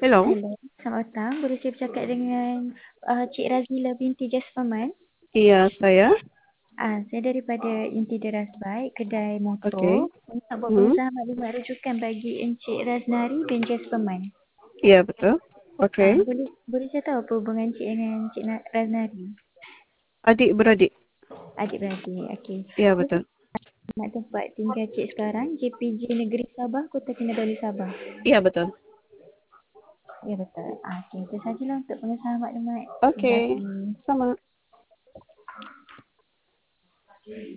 Hello. Hello, selamat petang. Boleh saya bercakap dengan Cik Razila binti Jaspaman? Iya, saya. Saya daripada Inti Deras Baik, kedai motor. Oke. Nak buat Hmm. pengusaha maklumat rujukan bagi Encik Raznari bin Jaspaman. Iya, betul. Oke. Boleh saya tahu apa hubungan Cik dengan Cik Raznari? Adik-beradik. Adik-beradik, okey. Iya, betul. Nak tempat tinggal Cik sekarang, JPJ Negeri Sabah, Kota Kinabalu Sabah. Iya, betul. Ya betul. Okey, itu sajalah untuk pengusaha maklumat. Terima Oke. kasih. Sama.